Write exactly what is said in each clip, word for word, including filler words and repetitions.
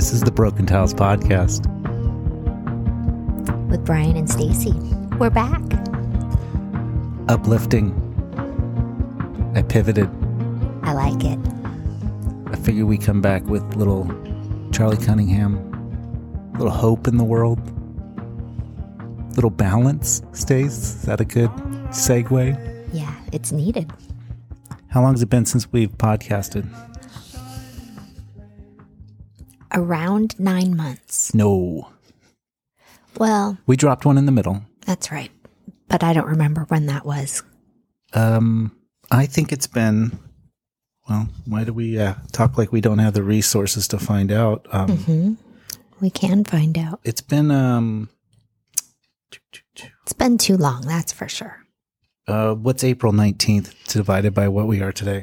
This is the Broken Tiles Podcast. With Brian and Stacy. We're back. Uplifting. I pivoted. I like it. I figure we come back with little Charlie Cunningham, little hope in the world, little balance, Stace. Is that a good segue? Yeah, it's needed. How long has it been since we've podcasted? Around nine months. No. Well, We dropped one in the middle. that's right. But I don't remember when that was. Um, I think it's been, well, why do we uh, talk like we don't have the resources to find out? Um, Mm-hmm. We can find out. It's been, um, It's been too long, that's for sure. uh, what's April nineteenth divided by what we are today?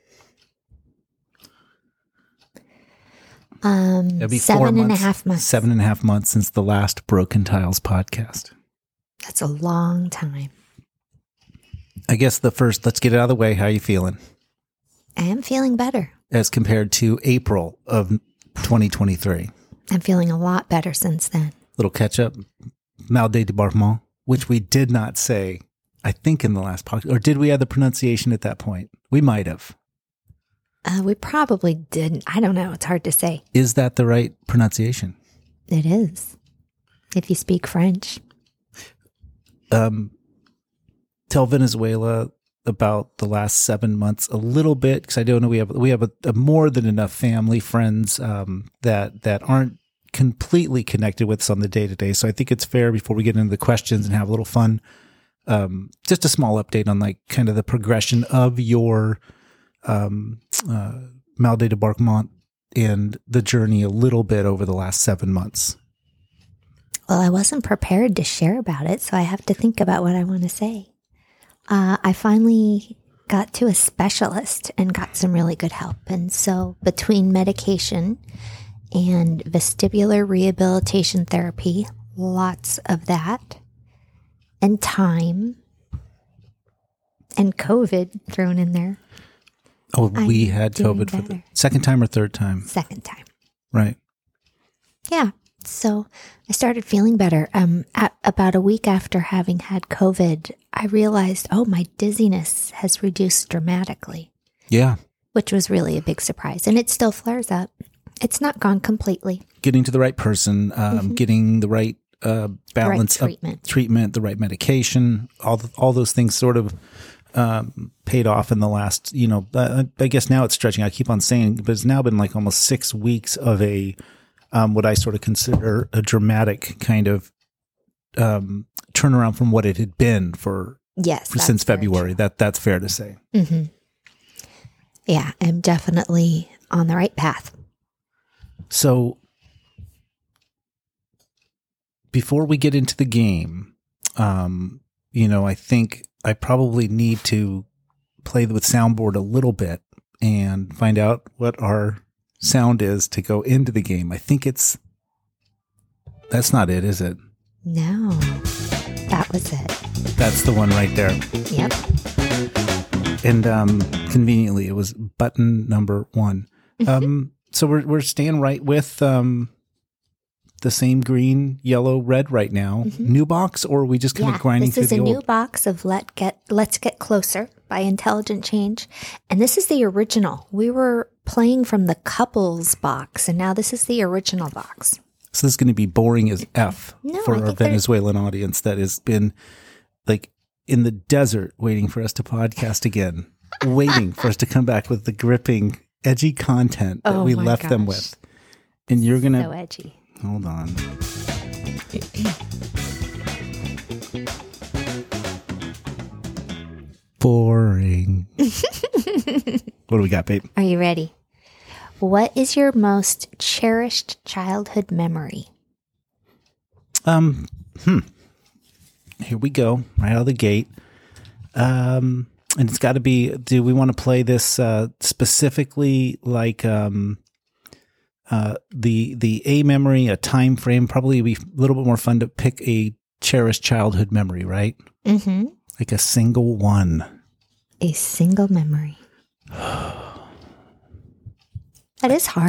Um, It'll be seven four and a months, half months. Seven and a half months since the last Broken Tiles podcast. That's a long time. I guess the first, let's get it out of the way. How are you feeling? I am feeling better. As compared to April of twenty twenty-three. I'm feeling a lot better since then. Little catch up, mal de débarquement, which we did not say, I think, in the last podcast. Or did we have the pronunciation at that point? We might have. Uh, we probably didn't. I don't know. It's hard to say. Is that the right pronunciation? It is. If you speak French. Um, tell Venezuela about the last seven months a little bit, because I don't know we have we have a, a more than enough family friends um, that that aren't completely connected with us on the day to day. So I think it's fair before we get into the questions and have a little fun. Um, just a small update on like kind of the progression of your um, uh, mal de débarquement and the journey a little bit over the last seven months. Well, I wasn't prepared to share about it, so I have to think about what I want to say. Uh, I finally got to a specialist and got some really good help. And so between medication and vestibular rehabilitation therapy, lots of that, and time, and COVID thrown in there. Oh, we I'm had doing COVID for the better. second time or third time? Second time. Right. Yeah. So I started feeling better. Um, at, about a week after having had COVID, I realized, oh, my dizziness has reduced dramatically, Yeah. which was really a big surprise. And it still flares up. It's not gone completely. Getting to the right person, um, Mhm. getting the right uh, balance Right treatment. of treatment, the right medication, all the, all those things sort of um, paid off in the last, you know, uh, I guess now it's stretching. I keep on saying, but it's now been like almost six weeks of a, um, what I sort of consider a dramatic kind of um, turnaround from what it had been for, Yes. for since February. That That's fair to say. Mm-hmm. Yeah, I'm definitely on the right path. So before we get into the game, um, you know, I think I probably need to play with soundboard a little bit and find out what our sound is to go into the game. I think it's, that's not it, is it? No, that was it. That's the one right there. Yep. And um, conveniently, it was button number one. Um, so we're we're staying right with um, the same green, yellow, red right now. Mm-hmm. New box, or are we just kind Yeah, of grinding this through is the a old? new box of Let Get Let's Get Closer by Intelligent Change, and this is the original. We were playing from the couples box, and now this is the original box. So this is going to be boring as F No, for I our think they're- Venezuelan audience that has been like in the desert waiting for us to podcast again, waiting for us to come back with the gripping, edgy content that Oh we my left them gosh. with. And you're going So to, edgy. hold on. Boring. What do we got, babe? Are you ready? What is your most cherished childhood memory? Um, hmm. Here we go, right out of the gate. Um, and it's got to be, do we want to play this uh, specifically like um, uh, the the a memory, a time frame? Probably be a little bit more fun to pick a cherished childhood memory, right? Mm-hmm. Like a single one. A single memory. That is hard.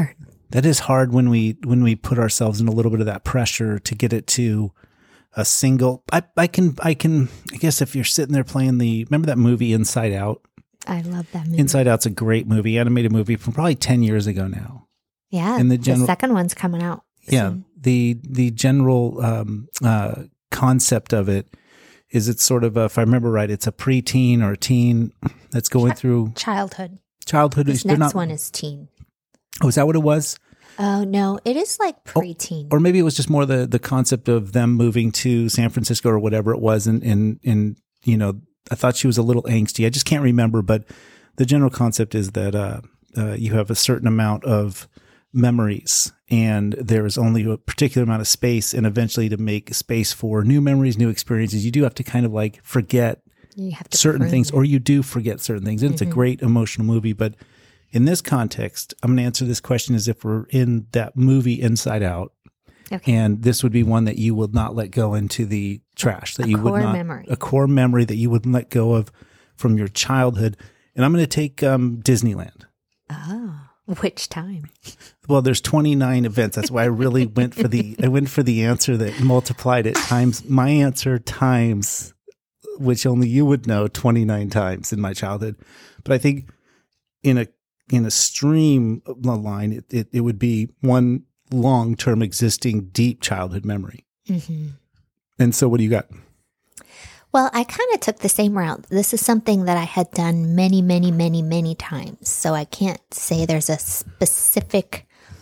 that is hard when we when we put ourselves in a little bit of that pressure to get it to a single. I, I can I can I guess if you're sitting there playing the remember that movie Inside Out? I love that movie. Inside Out's a great movie, animated movie from probably ten years ago now. Yeah, and the, the, general, the second one's coming out Yeah, soon. the the general um, uh, concept of it is it's sort of a, if I remember right, it's a preteen or a teen that's going Ch- through childhood. childhood. This They're next not, one is teen. Oh, is that what it was? Oh no, it is like preteen. Or maybe it was just more the the concept of them moving to San Francisco or whatever it was, and and and you know, I thought she was a little angsty. I just can't remember, but the general concept is that uh, uh, you have a certain amount of memories, and there is only a particular amount of space, and eventually to make space for new memories, new experiences, you do have to kind of like forget you have to certain things, it. or you do forget certain things. And mm-hmm. It's a great emotional movie, but in this context, I'm going to answer this question as if we're in that movie Inside Out. Okay. And this would be one that you will not let go into the trash, that a you would core not, memory. a core memory that you wouldn't let go of from your childhood. And I'm going to take um, Disneyland. Oh, which time? Well, there's twenty-nine events. That's why I really went for the, I went for the answer that multiplied it times my answer times, which only you would know, twenty-nine times in my childhood. But I think in a, in a stream line, it, it, it would be one long-term existing deep childhood memory. Mm-hmm. And so what do you got? Well, I kind of took the same route. This is something that I had done many, many, many, many times. So I can't say there's a specific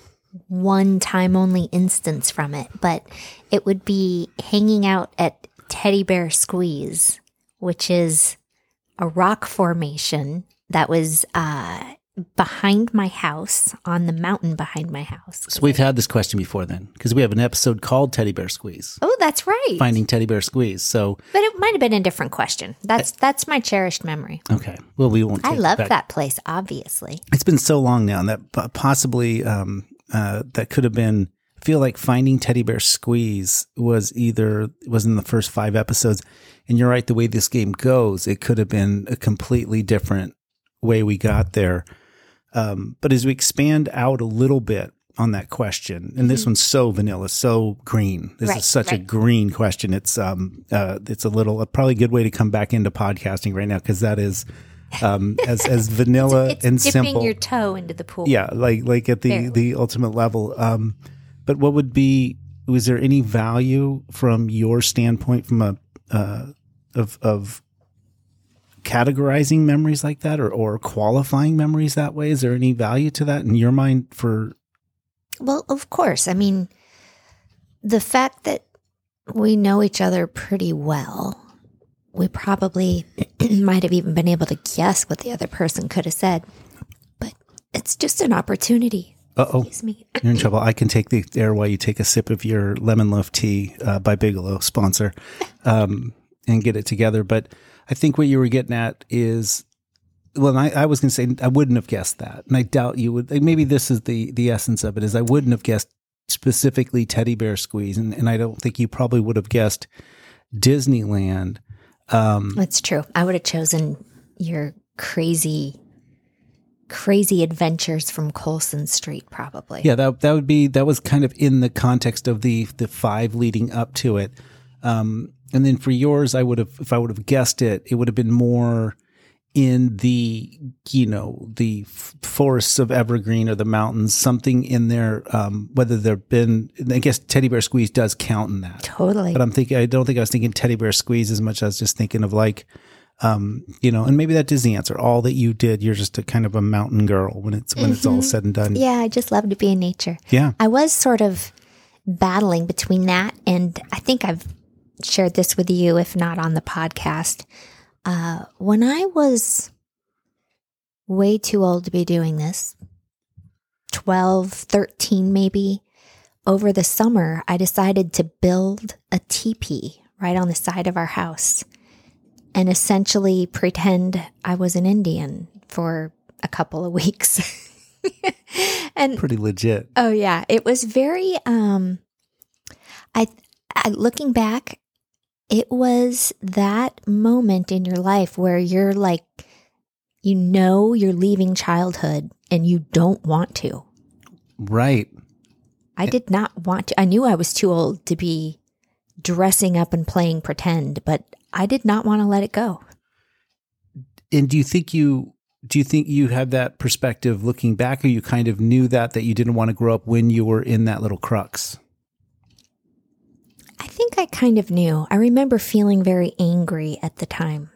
one time only instance from it, but it would be hanging out at Teddy Bear Squeeze, which is a rock formation that was uh, behind my house, on the mountain behind my house. So we've had this question before then, because we have an episode called Teddy Bear Squeeze. Oh, that's right. Finding Teddy Bear Squeeze. So, but it might have been a different question. That's that's my cherished memory. Okay. Well, we won't. I take love it back. that place, obviously. It's been so long now, and that possibly um, uh, that could have been. I feel like Finding Teddy Bear Squeeze was either was in the first five episodes, and you're right. The way this game goes, it could have been a completely different way we got there. Um, but as we expand out a little bit on that question, and this mm-hmm. one's so vanilla, so green. This right, is such right. a green question. It's um, uh, it's a little, uh, probably a good way to come back into podcasting right now, because that is um, as as vanilla it's, it's and dipping simple. Your toe into the pool. Yeah, like like at the Barely. the ultimate level. Um, but what would be? Was there any value from your standpoint, from a uh, of of categorizing memories like that, or, or qualifying memories that way? Is there any value to that in your mind? For Well, of course. I mean, the fact that we know each other pretty well, we probably might have even been able to guess what the other person could have said. But it's just an opportunity. Uh-oh. Excuse me. You're in trouble. I can take the air while you take a sip of your lemon loaf tea uh, by Bigelow, sponsor, um, and get it together. But I think what you were getting at is, well, I, I was going to say, I wouldn't have guessed that. And I doubt you would. Maybe this is the, the essence of it, is I wouldn't have guessed specifically Teddy Bear Squeeze. And, and I don't think you probably would have guessed Disneyland. Um, That's true. I would have chosen your crazy, crazy adventures from Colson Street, probably. Yeah, that that would be, that was kind of in the context of the the five leading up to it. Um, and then for yours, I would have, if I would have guessed it, it would have been more in the, you know, the f- forests of evergreen or the mountains, something in there, um, whether there've been, I guess Teddy Bear Squeeze does count in that. Totally. But I'm thinking, I don't think I was thinking Teddy Bear Squeeze as much as I was just thinking of like, um, you know, and maybe that is the answer. All that you did, you're just a kind of a mountain girl when it's, when mm-hmm. it's all said and done. Yeah. I just love to be in nature. Yeah. I was sort of battling between that, and I think I've shared this with you, if not on the podcast. Uh, when I was way too old to be doing this, twelve, thirteen maybe, over the summer, I decided to build a teepee right on the side of our house and essentially pretend I was an Indian for a couple of weeks. And pretty legit. Oh yeah, it was very, um, I, I, looking back, it was that moment in your life where you're like, you know, you're leaving childhood and you don't want to. Right. I did not want to. I knew I was too old to be dressing up and playing pretend, but I did not want to let it go. And do you think you do you think you had that perspective looking back, or you kind of knew that that you didn't want to grow up when you were in that little crux? I think I kind of knew. I remember feeling very angry at the time.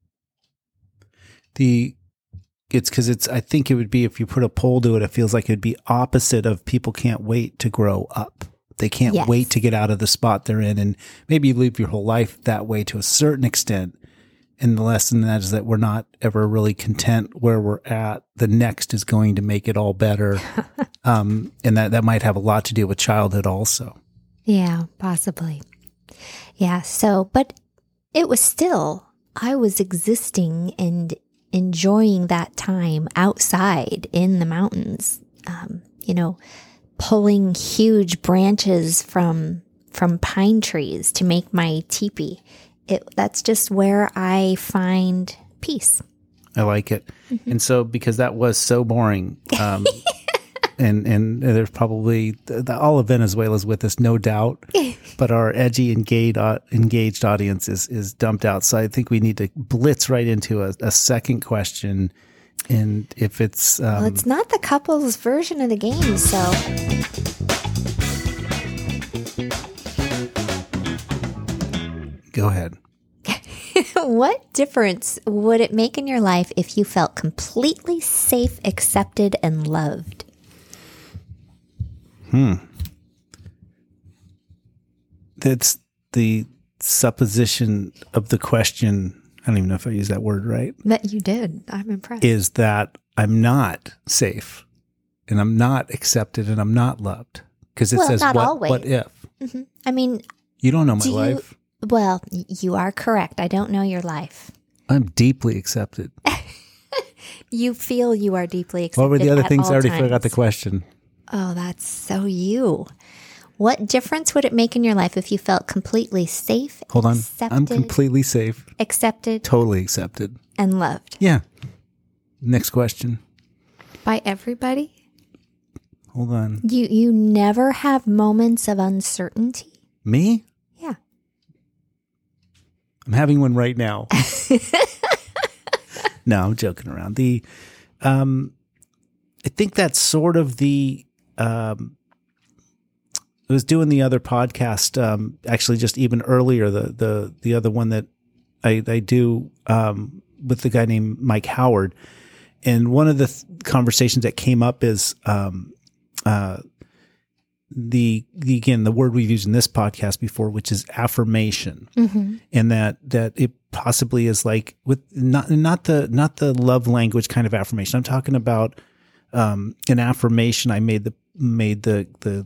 The it's because it's I think it would be, if you put a poll to it, it feels like it'd be opposite of people can't wait to grow up. They can't Yes. wait to get out of the spot they're in, and maybe you live your whole life that way to a certain extent. And the lesson in that is that we're not ever really content where we're at. The next is going to make it all better. um, and that, that might have a lot to do with childhood also. Yeah, possibly. Yeah, so, but it was still, I was existing and enjoying that time outside in the mountains, um, you know, pulling huge branches from from pine trees to make my teepee. It, that's just where I find peace. I like it. Mm-hmm. And so, because that was so boring, um, and, and there's probably the, the, all of Venezuela's with us, no doubt, but our edgy, engaged, uh, engaged audience is, is dumped out. So I think we need to blitz right into a, a second question. And if it's... Um, well, it's not the couple's version of the game, so... Go ahead. What difference would it make in your life if you felt completely safe, accepted, and loved? Hmm. That's the supposition of the question. I don't even know if I used that word right. But you did. I'm impressed. Is that I'm not safe, and I'm not accepted, and I'm not loved. Because it well, says, not what, always. what if? Mm-hmm. I mean... You don't know my do you, life. Well, you are correct. I don't know your life. I'm deeply accepted. You feel you are deeply accepted. What were the other things? I already times. forgot the question. Oh, that's so you. What difference would it make in your life if you felt completely safe, Hold on. accepted, I'm completely safe. accepted, Totally accepted. and loved? Yeah. Next question. By everybody? Hold on. You you never have moments of uncertainty? Me? Yeah. I'm having one right now. No, I'm joking around. The, um, I think that's sort of the, um, I was doing the other podcast, um, actually just even earlier, the, the, the other one that I, I do, um, with the guy named Mike Howard. And one of the th- conversations that came up is, um, uh, the, the, again, the word we've used in this podcast before, which is affirmation. Mm-hmm. And that, that it possibly is like with not, not the, not the love language kind of affirmation. I'm talking about, um, an affirmation. I made the, made the, the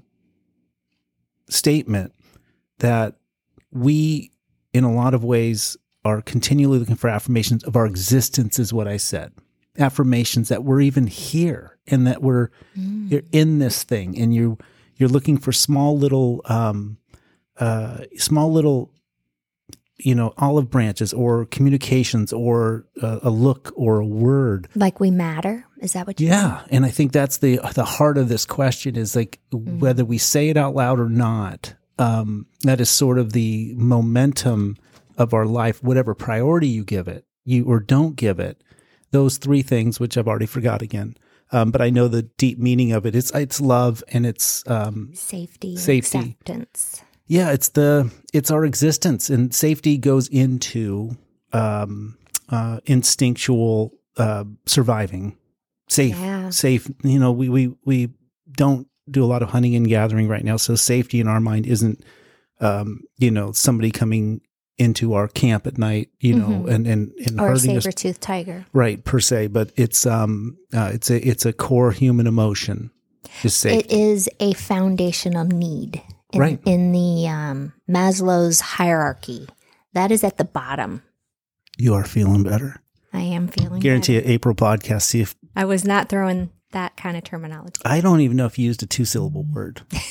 statement that we, in a lot of ways, are continually looking for affirmations of our existence, is what I said. Affirmations that we're even here and that we're, mm. you're in this thing, and you, you're looking for small little, um, uh, small little, you know, olive branches or communications or uh, a look or a word. Like we matter? Is that what you Yeah. mean? And I think that's the the heart of this question is like mm. whether we say it out loud or not, um, that is sort of the momentum of our life, whatever priority you give it, you or don't give it. Those three things, which I've already forgot again. Um, but I know the deep meaning of it. It's it's love and it's um, safety, safety, acceptance. Yeah, it's the it's our existence, and safety goes into um, uh, instinctual uh, surviving, safe, yeah. safe. You know, we we we don't do a lot of hunting and gathering right now, so safety in our mind isn't, um, you know, somebody coming into our camp at night, you know, mm-hmm. and, and, and or hurting a us. saber-toothed tiger. Right, per se, but it's um uh, it's a it's a core human emotion. Is safety. It is a foundational need in, right. in the um, Maslow's hierarchy. That is at the bottom. You are feeling better. I am feeling Guarantee better. an April podcast. See if I was not throwing that kind of terminology. I don't even know if you used a two syllable word.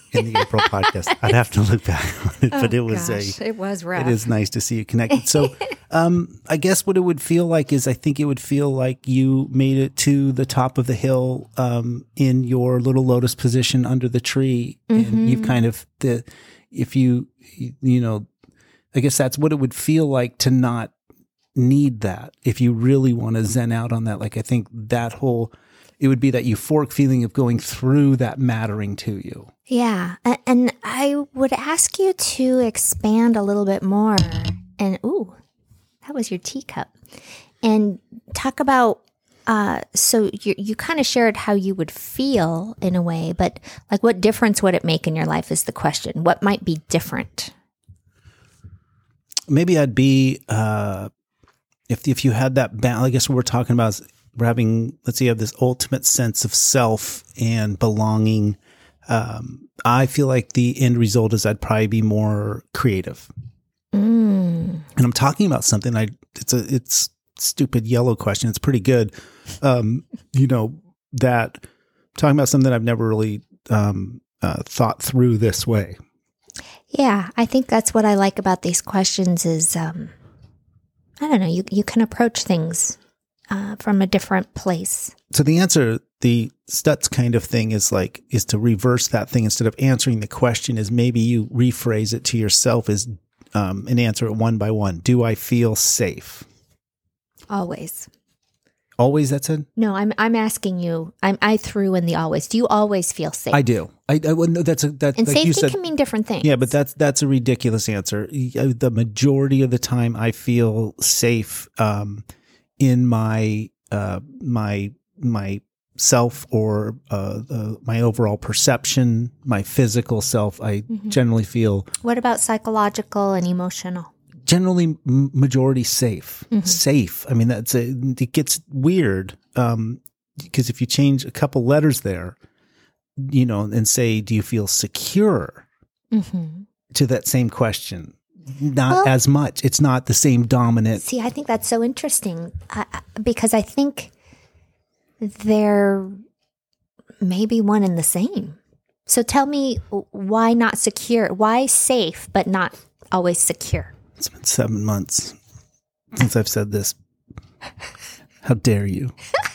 in the April podcast. I'd have to look back on it, but oh, it was gosh, a, it was rough. It is nice to see you connected. So, um, I guess what it would feel like is I think it would feel like you made it to the top of the hill, um, in your little lotus position under the tree. Mm-hmm. And you've kind of, the, if you, you know, I guess that's what it would feel like to not need that. If you really want to zen out on that, like I think that whole, it would be that euphoric feeling of going through that mattering to you. Yeah. And I would ask you to expand a little bit more. And, ooh, that was your teacup. And talk about, uh, so you, you kind of shared how you would feel in a way, but like what difference would it make in your life is the question. What might be different? Maybe I'd be, uh, if if you had that balance, I guess what we're talking about is we're having, let's say you have this ultimate sense of self and belonging. Um, I feel like the end result is I'd probably be more creative. Mm. And I'm talking about something I, it's a, it's stupid yellow question. It's pretty good. Um, you know, that I'm talking about something I've never really, um, uh, thought through this way. Yeah. I think that's what I like about these questions is, um, I don't know, you, you can approach things Uh, from a different place. So the answer, the Stutz kind of thing is like, is to reverse that thing. Instead of answering the question is maybe you rephrase it to yourself as um, and answer it one by one. Do I feel safe? Always. Always, that's it? No, I'm I'm asking you, I'm, I threw in the always. Do you always feel safe? I do. I, I well, no, that's a, that, and like safety you said, can mean different things. Yeah, but that's, that's a ridiculous answer. The majority of the time I feel safe, um, in my uh, my my self or uh, uh, my overall perception, my physical self, I mm-hmm. generally feel. What about psychological and emotional? Generally, majority safe. Mm-hmm. Safe. I mean, that's a, it gets weird um, because if you change a couple letters there, you know, and say, "Do you feel secure?" Mm-hmm. To that same question. Not well, as much. It's not the same dominant. See, I think that's so interesting uh, because I think they're maybe one and the same. So tell me why not secure? Why safe but not always secure? It's been seven months since I've said this. How dare you?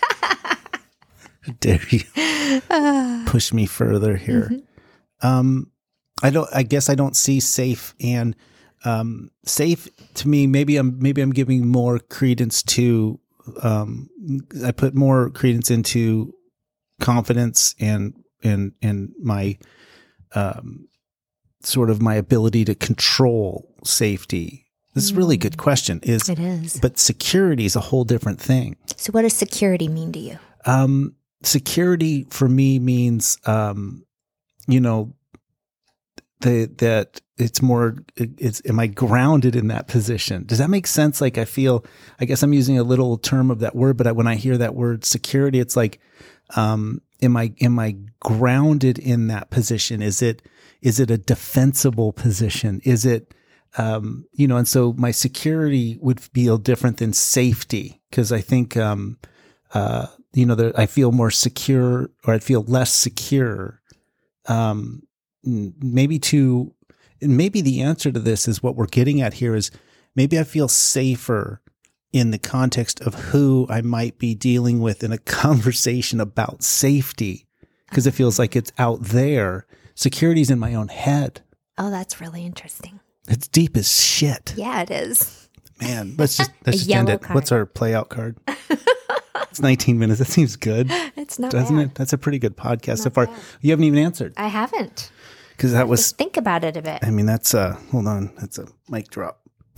How dare you push me further here? Mm-hmm. Um, I don't. I guess I don't see safe and. Um, safe to me, maybe I'm, maybe I'm giving more credence to, um, I put more credence into confidence and, and, and my, um, sort of my ability to control safety. This is a really good question. Is it is, but security is a whole different thing. So what does security mean to you? Um, security for me means, um, you know, the, that it's more, it's, am I grounded in that position? Does that make sense? Like I feel, I guess I'm using a little term of that word, but I, when I hear that word security, it's like, um, am I, am I grounded in that position? Is it, is it a defensible position? Is it, um, you know, and so my security would feel different than safety. Cause I think, um, uh, you know, there, I feel more secure or I feel less secure, um, maybe to, maybe the answer to this is what we're getting at here is maybe I feel safer in the context of who I might be dealing with in a conversation about safety because it feels like it's out there. Security's in my own head. Oh, that's really interesting. It's deep as shit. Yeah, it is. Man, let's just, let's just end it. Card. What's our play out card? It's nineteen minutes. That seems good. It's not Doesn't bad. it? That's a pretty good podcast not so far. Bad. You haven't even answered. I haven't. Because that was. Just think about it a bit. I mean, that's uh hold on. That's a mic drop.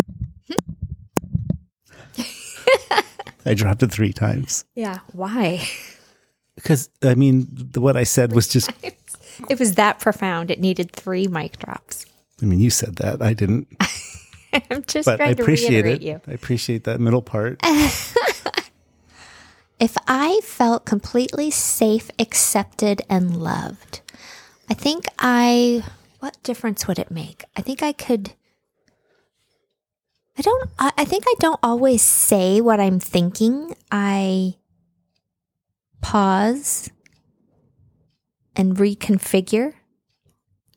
I dropped it three times. Yeah. Why? Because, I mean, the, what I said was just. It was that profound. It needed three mic drops. I mean, you said that. I didn't. I'm just but trying I to appreciate reiterate it. you. I appreciate that middle part. If I felt completely safe, accepted, and loved, I think I, what difference would it make? I think I could, I don't, I, I think I don't always say what I'm thinking. I pause and reconfigure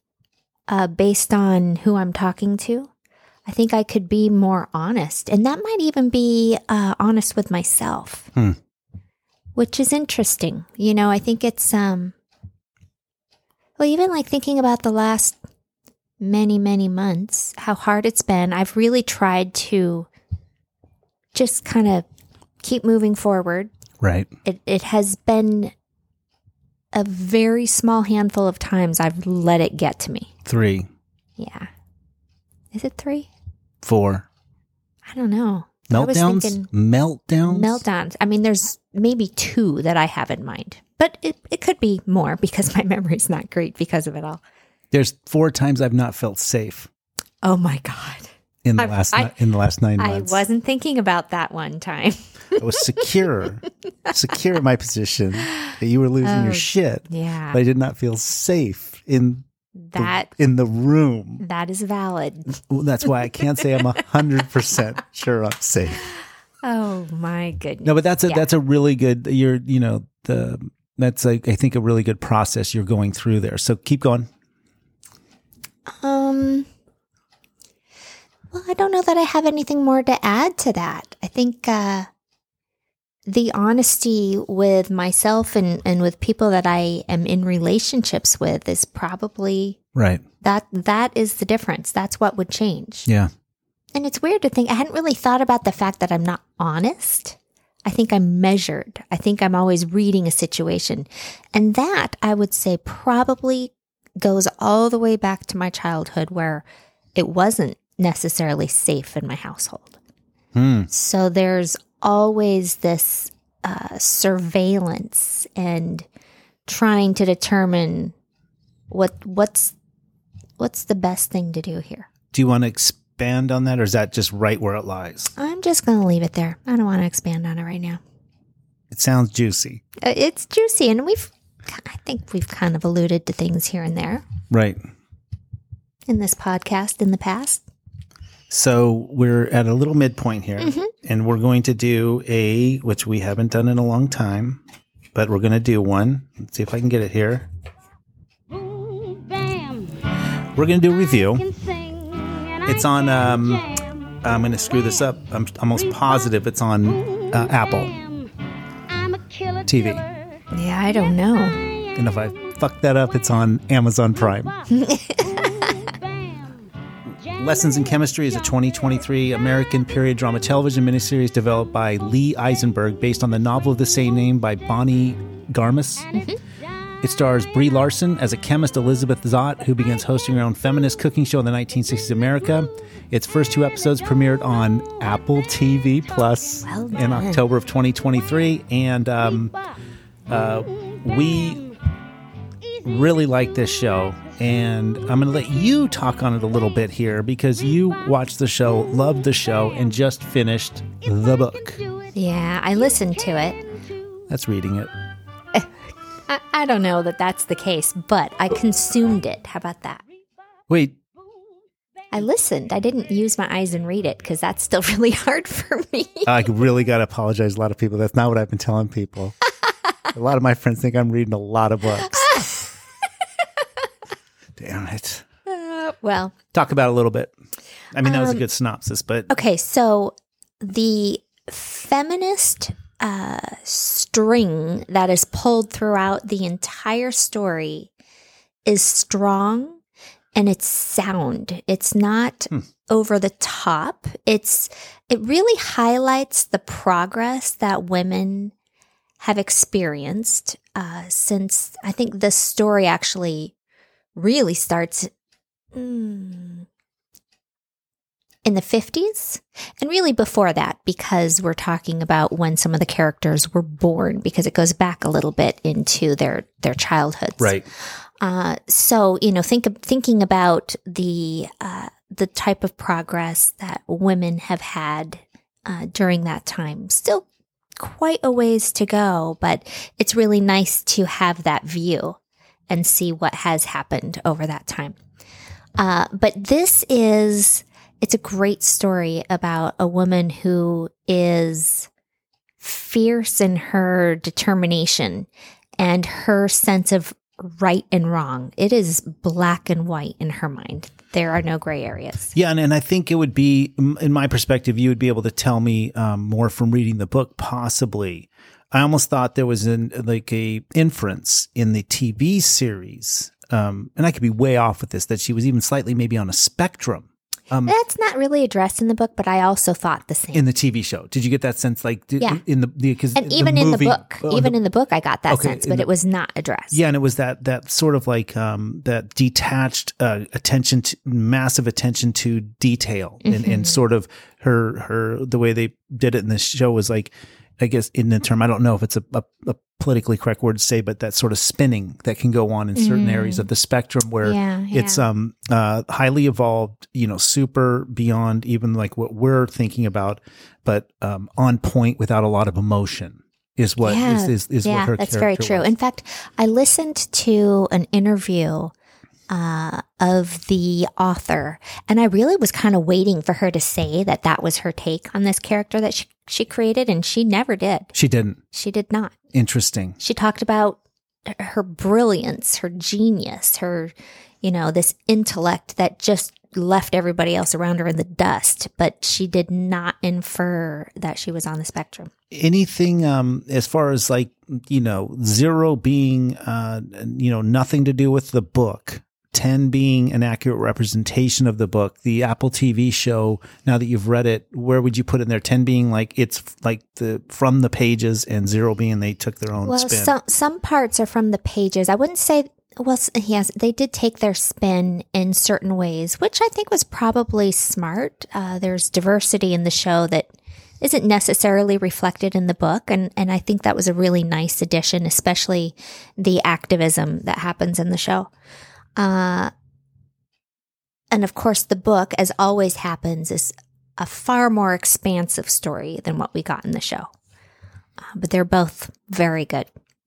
uh, based on who I'm talking to. I think I could be more honest. And that might even be uh, honest with myself, Hmm. which is interesting. You know, I think it's, um, well, even like thinking about the last many, many months, how hard it's been. I've really tried to just kind of keep moving forward. Right. It, it has been a very small handful of times I've let it get to me. Three. Yeah. Is it three? Four. I don't know. I was Meltdowns? thinking Meltdowns? meltdowns. I mean, there's maybe two that I have in mind, but it, it could be more because my memory's not great because of it all. There's four times I've not felt safe Oh my God. in the I- last I- ni- in the last nine I months. wasn't thinking about that one time. I was secure, secure in my position that you were losing Oh, your shit. Yeah. But I did not feel safe in the, That in the room. that is valid. Well, that's why I can't say I'm a hundred percent sure I'm safe. Oh my goodness. No, but that's a Yeah. that's a really good. You're you know the that's a, I think a really good process you're going through there. So keep going. Um, well, I don't know that I have anything more to add to that. I think uh, the honesty with myself and, and with people that I am in relationships with is probably Right. that that is the difference. That's what would change. Yeah. And it's weird to think, I hadn't really thought about the fact that I'm not honest. I think I'm measured. I think I'm always reading a situation. And that, I would say, probably goes all the way back to my childhood where it wasn't necessarily safe in my household. Hmm. So there's always this uh, surveillance and trying to determine what what's what's the best thing to do here. Do you want to expand on that, or is that just right where it lies? I'm just going to leave it there. I don't want to expand on it right now. It sounds juicy. Uh, It's juicy, and we've, I think we've kind of alluded to things here and there Right. in this podcast in the past. So we're at a little midpoint here, Mm-hmm. and we're going to do a, which we haven't done in a long time, but we're going to do one. Let's see if I can get it here. We're going to do a review. It's on, um, I'm going to screw this up. I'm almost positive it's on uh, Apple T V. Yeah, I don't know. And if I fuck that up, it's on Amazon Prime. Lessons in Chemistry is a twenty twenty-three American period drama television miniseries developed by Lee Eisenberg based on the novel of the same name by Bonnie Garmus. It stars Brie Larson as a chemist, Elizabeth Zott, who begins hosting her own feminist cooking show in the nineteen sixties America. Its first two episodes premiered on Apple T V Plus Well in done. October of twenty twenty-three. And um, uh, we really like this show. And I'm going to let you talk on it a little bit here because you watched the show, loved the show, and just finished the book. Yeah, I listened to it. That's reading it. I, I don't know that that's the case, but I consumed it. How about that? Wait, I listened. I didn't use my eyes and read it because that's still really hard for me. I really got to apologize to a lot of people. That's not what I've been telling people. A lot of my friends think I'm reading a lot of books. Damn it. Uh, well, Talk about it a little bit. I mean, that was a Um, good synopsis, but okay, so the feminist uh, string that is pulled throughout the entire story is strong and it's sound. It's not Hmm. over the top. It's it really highlights the progress that women have experienced uh, since I think the story actually really starts mm, in the fifties and really before that, because we're talking about when some of the characters were born, because it goes back a little bit into their their childhoods. right. Uh, so you know, think thinking about the uh, the type of progress that women have had uh, during that time. Still quite a ways to go, but it's really nice to have that view and see what has happened over that time. Uh, but this is, it's a great story about a woman who is fierce in her determination and her sense of right and wrong. It is black and white in her mind. There are no gray areas. Yeah, and, and I think it would be, in my perspective, you would be able to tell me um, more from reading the book, possibly. I almost thought there was an like a inference in the T V series, um, and I could be way off with this, that she was even slightly maybe on a spectrum. Um, That's not really addressed in the book, but I also thought the same. In the T V show, did you get that sense? Like, did, yeah. in the, the cause and the even movie, in the book, oh, even the, in the book, I got that okay, sense, but the, it was not addressed. Yeah, and it was that that sort of like um, that detached uh, attention, to, massive attention to detail, mm-hmm. and, and sort of her her the way they did it in the show was like, I guess in the term, I don't know if it's a, a, a politically correct word to say, but that sort of spinning that can go on in certain mm. areas of the spectrum where yeah, yeah. it's um uh highly evolved, you know, super beyond even like what we're thinking about, but um on point without a lot of emotion is what yeah. is is, is yeah, what her that's very true. was. In fact, I listened to an interview Uh, of the author. And I really was kind of waiting for her to say that that was her take on this character that she, she created, and she never did. She didn't. She did not. Interesting. She talked about her brilliance, her genius, her, you know, this intellect that just left everybody else around her in the dust, but she did not infer that she was on the spectrum. Anything um, as far as like, you know, zero being, uh, you know, nothing to do with the book, ten being an accurate representation of the book, the Apple T V show, now that you've read it, where would you put in there? ten being like it's like the from the pages, and zero being they took their own well, spin. Some, some parts are from the pages. I wouldn't say, well, yes, they did take their spin in certain ways, which I think was probably smart. Uh, there's diversity in the show that isn't necessarily reflected in the book. And, and I think that was a really nice addition, especially the activism that happens in the show. Uh, and of course, the book, as always happens, is a far more expansive story than what we got in the show. Uh, but they're both very good.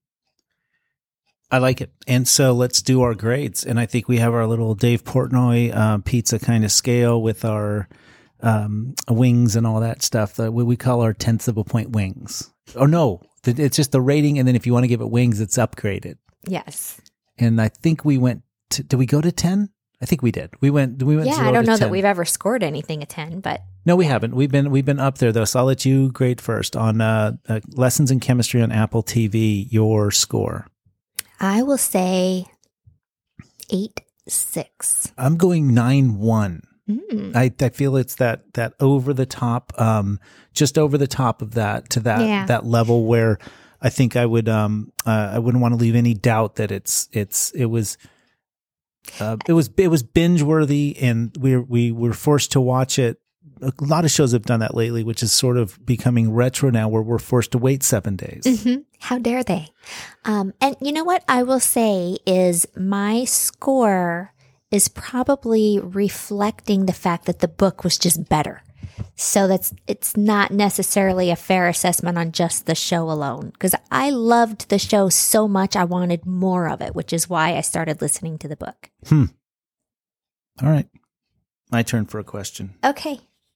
I like it. And so let's do our grades. And I think we have our little Dave Portnoy uh, pizza kind of scale with our um, wings and all that stuff that we, we call our tenths of a point wings. Oh, no, it's just the rating. And then if you want to give it wings, it's upgraded. Yes. And I think we went to, did we go to ten? I think we did. We went, we went yeah, zero I don't to know ten. that we've ever scored anything a ten, but. No, we haven't. We've been, we've been up there though. So I'll let you grade first on uh, uh, Lessons in Chemistry on Apple T V, your score. I will say eight, six. I'm going nine, one. Mm. I, I feel it's that, that over the top, um, just over the top of that to that, yeah. that level where I think I would, um, uh, I wouldn't want to leave any doubt that it's, it's, it was, uh, it was, it was binge worthy, and we we were forced to watch it. A lot of shows have done that lately, which is sort of becoming retro now, where we're forced to wait seven days. Mm-hmm. How dare they? Um, and you know what I will say is my score is probably reflecting the fact that the book was just better. So that's, it's not necessarily a fair assessment on just the show alone, because I loved the show so much. I wanted more of it, which is why I started listening to the book. Hmm. All right. My turn for a question. Okay.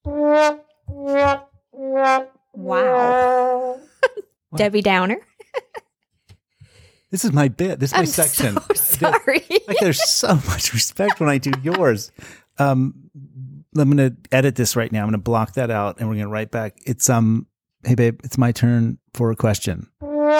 Wow. Debbie Downer. This is my bit. This is my I'm section. So sorry. Like, there's so much respect when I do yours. Um, I'm going to edit this right now. I'm going to block that out, and we're going to write back. It's, um, hey babe, it's my turn for a question.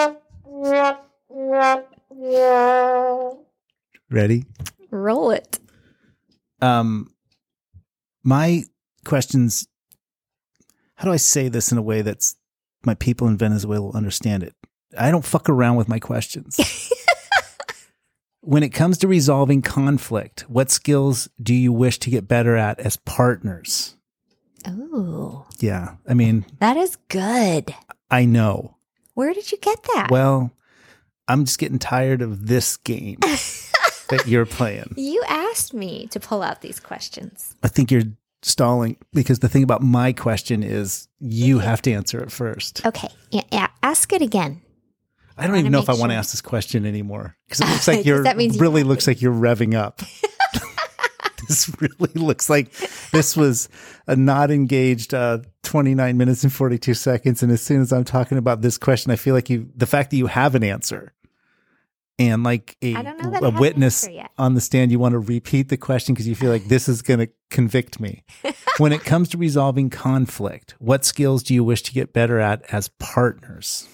Ready? Roll it. Um, my questions, how do I say this in a way that's my people in Venezuela will understand it? I don't fuck around with my questions. When it comes to resolving conflict, what skills do you wish to get better at as partners? Oh. Yeah. I mean, that is good. I know. Where did you get that? Well, I'm just getting tired of this game that you're playing. You asked me to pull out these questions. I think you're stalling, because the thing about my question is you have to answer it first. Okay. Yeah, yeah. Ask it again. I don't I even know if I sure. want to ask this question anymore, because it looks like you're that means really you looks like you're revving up. This really looks like this was a not engaged uh, twenty-nine minutes and forty-two seconds. And as soon as I'm talking about this question, I feel like you, the fact that you have an answer and like a, I don't know that a I have an witness answer yet. on the stand, you want to repeat the question because you feel like this is going to convict me. When it comes to resolving conflict, what skills do you wish to get better at as partners?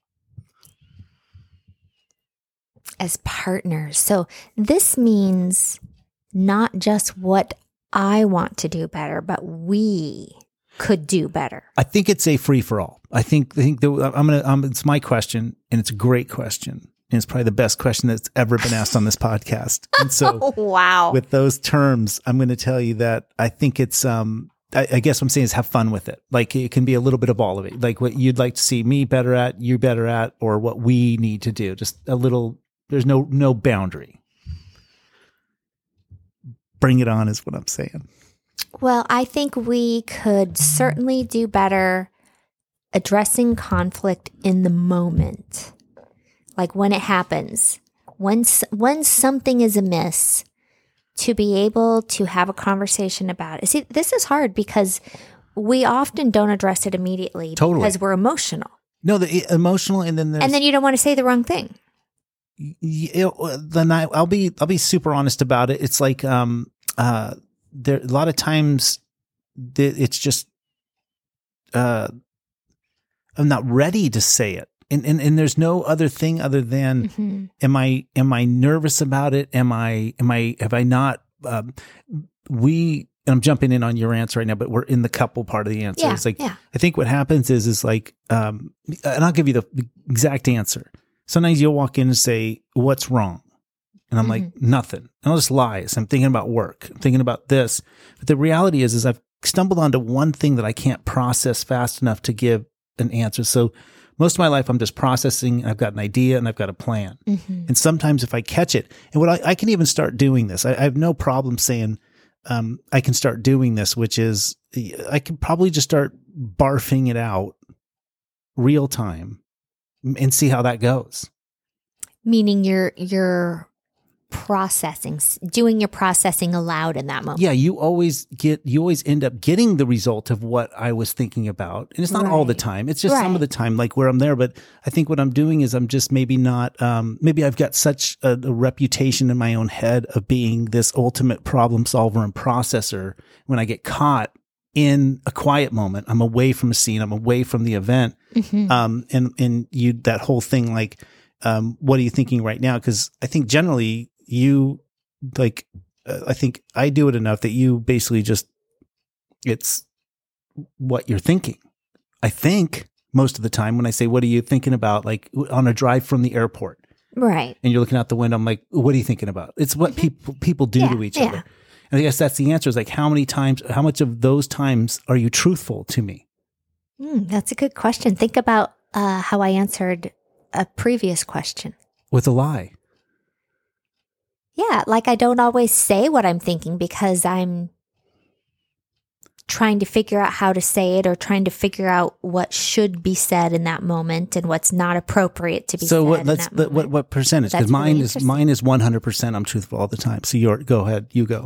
As partners. So this means not just what I want to do better, but we could do better. I think it's a free for all. I think I think that I'm gonna. Um, it's my question, and it's a great question, and it's probably the best question that's ever been asked on this podcast. And so, Oh, wow. with those terms, I'm going to tell you that I think it's. Um, I, I guess what I'm saying is have fun with it. Like it can be a little bit of all of it. Like what you'd like to see me better at, you better at, or what we need to do. Just a little. There's no no boundary. Bring it on is what I'm saying. Well, I think we could certainly do better addressing conflict in the moment. Like when it happens, when, s- when something is amiss, to be able to have a conversation about it. See, this is hard because we often don't address it immediately Totally. because we're emotional. No, the emotional, and then there's, And then you don't want to say the wrong thing. you know, then I, I'll be I'll be super honest about it. It's like um uh there a lot of times th- it's just uh I'm not ready to say it, and and and there's no other thing other than Mm-hmm. am I am I nervous about it? Am I am I have I not um, we. And I'm jumping in on your answer right now, but we're in the couple part of the answer. Yeah, It's like yeah. I think what happens is is like um and I'll give you the exact answer. Sometimes you'll walk in and say, "What's wrong?" And I'm like, "Nothing." And I'll just lie. So I'm thinking about work. I'm thinking about this. But the reality is, is I've stumbled onto one thing that I can't process fast enough to give an answer. So most of my life, I'm just processing. I've got an idea and I've got a plan. Mm-hmm. And sometimes if I catch it, and what I, I can even start doing this, I, I have no problem saying, um, I can start doing this, which is I can probably just start barfing it out real time and see how that goes. Meaning you're you're processing, s- doing your processing aloud in that moment. Yeah, you always get, you always end up getting the result of what I was thinking about. And it's not all the Right. time. It's just some of Right. the time, like where I'm there. But I think what I'm doing is I'm just maybe not, um, maybe I've got such a, a reputation in my own head of being this ultimate problem solver and processor. When I get caught in a quiet moment, I'm away from a scene, I'm away from the event. Mhm. Um, and, and you, that whole thing, like, um, what are you thinking right now? Cause I think generally you like, uh, I think I do it enough that you basically just, it's what you're thinking. I think most of the time when I say, what are you thinking about? Like on a drive from the airport Right. and you're looking out the window, I'm like, what are you thinking about? It's what people, people do Yeah, to each yeah. other. And I guess that's the answer is like, how many times, how much of those times are you truthful to me? Mm, that's a good question. Think about uh, how I answered a previous question. With a lie? Yeah, like I don't always say what I'm thinking because I'm trying to figure out how to say it or trying to figure out what should be said in that moment and what's not appropriate to be So said what, in let's, that let, what, moment. what percentage? Cause That's mine really is, interesting. mine is one hundred percent. I'm truthful all the time. So you're, go ahead, you go.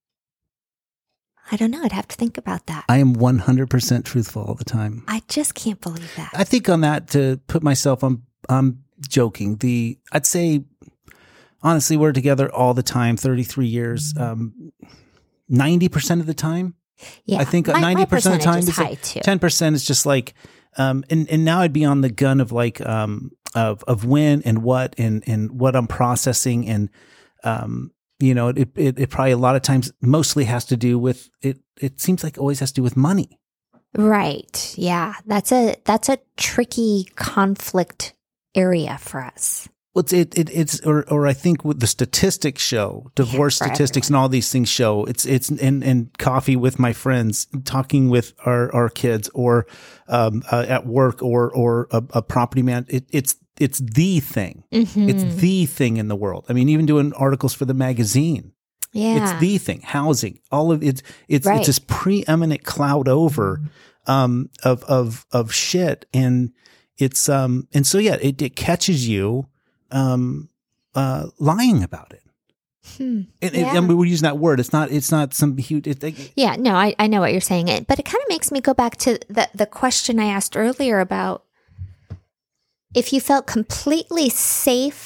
I don't know. I'd have to think about that. I am one hundred percent truthful all the time. I just can't believe that. I think on that to put myself, I'm, I'm joking. The, I'd say, honestly, we're together all the time, thirty-three years. Um, ninety percent of the time, yeah, I think my, my ninety percent of the time percentage is is high like, too. ten percent is just like, um, and, and now I'd be on the gun of like, um, of, of when and what and, and what I'm processing. And, um, you know, it, it, it probably a lot of times mostly has to do with it. It seems like it always has to do with money. Right. Yeah. That's a that's a tricky conflict area for us. Well, it's, it, it, it's, or, or I think what the statistics show, divorce for statistics and all these things show, it's, it's, and, and coffee with my friends, talking with our, our kids or, um, uh, at work or, or a, a property man. It, it's, it's the thing. Mhm. It's the thing in the world. I mean, even doing articles for the magazine, Yeah. it's the thing, housing, all of it's, it's, Right. it's this preeminent cloud over, um, of, of, of shit. And it's, um, and so, yeah, it, it catches you, um, uh, lying about it. Hmm. And, Yeah. and, and we're using that word. It's not, it's not some huge, it, it, Yeah, no, I, I know what you're saying. It, but it kind of makes me go back to the, the question I asked earlier about if you felt completely safe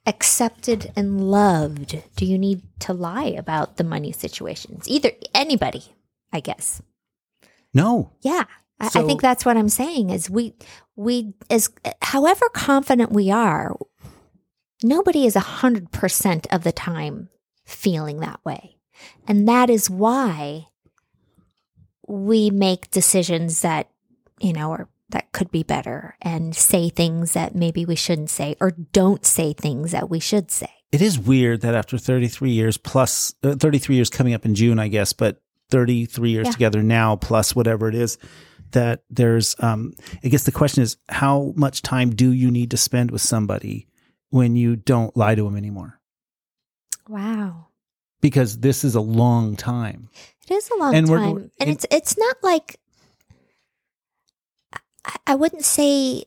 accepted and loved, do you need to lie about the money situations? Either anybody, I guess. No. Yeah. I, So- I think that's what I'm saying is we, we, as however confident we are, nobody is a hundred percent of the time feeling that way. And that is why we make decisions that, you know, are that could be better and say things that maybe we shouldn't say or don't say things that we should say. It is weird that after thirty-three years plus uh, thirty-three years coming up in June, I guess, but thirty-three years Yeah. together now plus whatever it is, that there's, um, I guess the question is, how much time do you need to spend with somebody when you don't lie to them anymore? Wow. Because this is a long time. It is a long And we're- time. And it- it's it's not like I, I wouldn't say